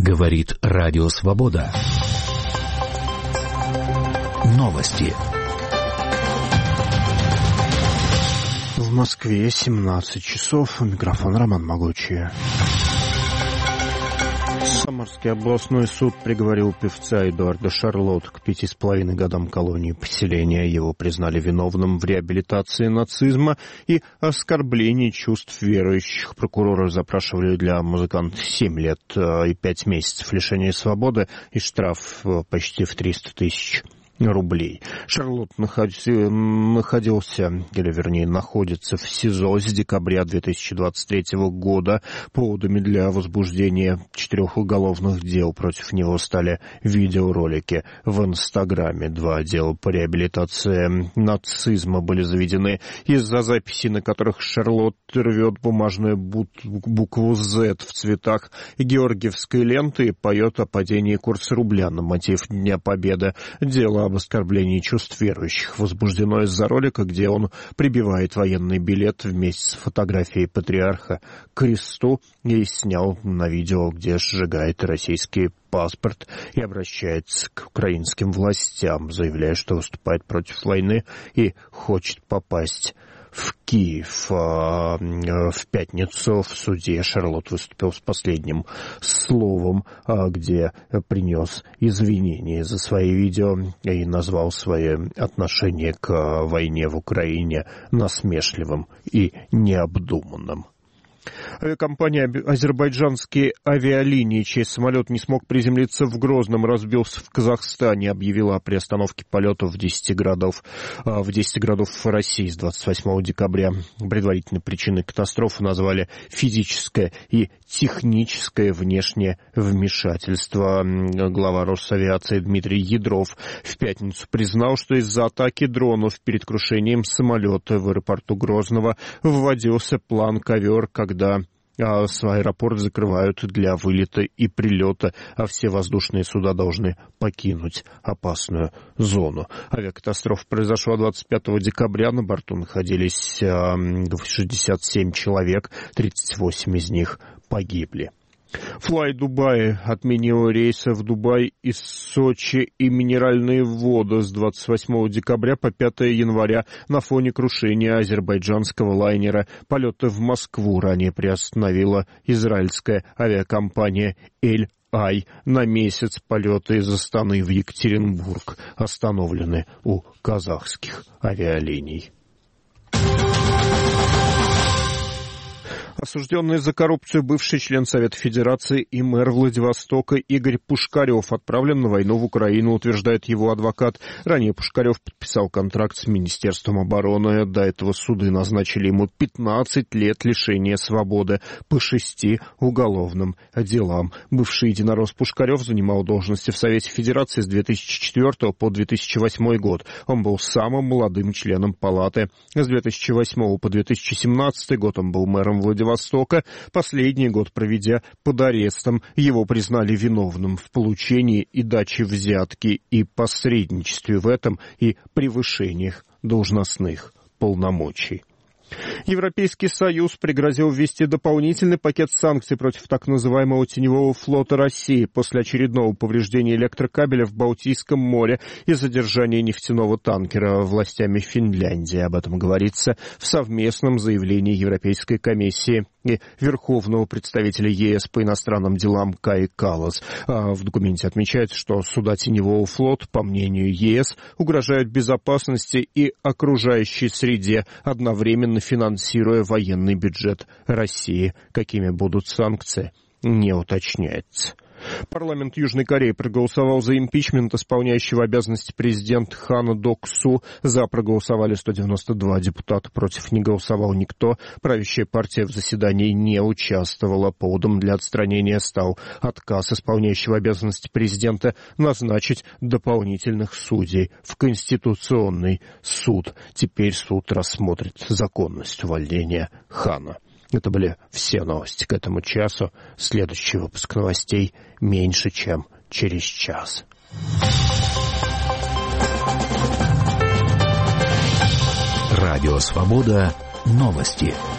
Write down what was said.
Говорит Радио Свобода. Новости. В Москве 17 часов. Микрофон Роман Могучий. Самарский областной суд приговорил певца Эдуарда Шарлотт к 5,5 годам колонии поселения. Его признали виновным в реабилитации нацизма и оскорблении чувств верующих. Прокуроры запрашивали для музыканта 7 лет и 5 месяцев лишения свободы и штраф почти в 300 тысяч рублей. Шарлотт находился, или вернее находится в СИЗО с декабря 2023 года. Поводами для возбуждения 4 уголовных дел против него стали видеоролики в Инстаграме. 2 дела по реабилитации нацизма были заведены из-за записей, на которых Шарлотт рвет бумажную букву «З» в цветах георгиевской ленты и поет о падении курса рубля на мотив Дня Победы. Дело об оскорблении чувств верующих возбуждено из-за ролика, где он прибивает военный билет вместе с фотографией патриарха к кресту и снял на видео, где сжигает российский паспорт и обращается к украинским властям, заявляя, что выступает против войны и хочет попасть в Киев. В пятницу в суде Шарлотт выступил с последним словом, где принес извинения за свои видео и назвал свое отношение к войне в Украине насмешливым и необдуманным. Авиакомпания «Азербайджанские авиалинии», чей самолет не смог приземлиться в Грозном, разбился в Казахстане, объявила о приостановке полетов в 10 городов России с 28 декабря. Предварительной причиной катастрофы назвали физическое и техническое внешнее вмешательство. Глава Росавиации Дмитрий Ядров в пятницу признал, что из-за атаки дронов перед крушением самолета в аэропорту Грозного вводился план «Ковер», когда аэропорт закрывают для вылета и прилета, а все воздушные суда должны покинуть опасную зону. Авиакатастрофа произошла 25 декабря. На борту находились 67 человек, 38 из них погибли. Fly Dubai отменил рейсы в Дубай из Сочи и минеральные воды с 28 декабря по 5 января на фоне крушения азербайджанского лайнера. Полеты в Москву ранее приостановила израильская авиакомпания «Эль Ай». На месяц полеты из Астаны в Екатеринбург остановлены у казахских авиалиний. Осужденный за коррупцию бывший член Совета Федерации и мэр Владивостока Игорь Пушкарев отправлен на войну в Украину, утверждает его адвокат. Ранее Пушкарев подписал контракт с Министерством обороны. До этого суды назначили ему 15 лет лишения свободы по 6 уголовным делам. Бывший единорос Пушкарев занимал должности в Совете Федерации с 2004 по 2008 год. Он был самым молодым членом палаты. С 2008 по 2017 год он был мэром Владивостока. Последний год проведя под арестом. Его признали виновным в получении и даче взятки и посредничестве в этом и превышениях должностных полномочий. Европейский Союз пригрозил ввести дополнительный пакет санкций против так называемого теневого флота России после очередного повреждения электрокабеля в Балтийском море и задержания нефтяного танкера властями Финляндии. Об этом говорится в совместном заявлении Европейской комиссии и Верховного представителя ЕС по иностранным делам Каи Каллас. В документе отмечается, что суда теневого флота, по мнению ЕС, угрожают безопасности и окружающей среде, одновременно финансируя военный бюджет России. Какими будут санкции, не уточняется. Парламент Южной Кореи проголосовал за импичмент исполняющего обязанности президента Хана Док-Су. За проголосовали 192 депутата, против не голосовал никто. Правящая партия в заседании не участвовала. Поводом для отстранения стал отказ исполняющего обязанности президента назначить дополнительных судей в Конституционный суд. Теперь суд рассмотрит законность увольнения Хана. Это были все новости к этому часу. Следующий выпуск новостей меньше, чем через час. Радио Свобода. Новости.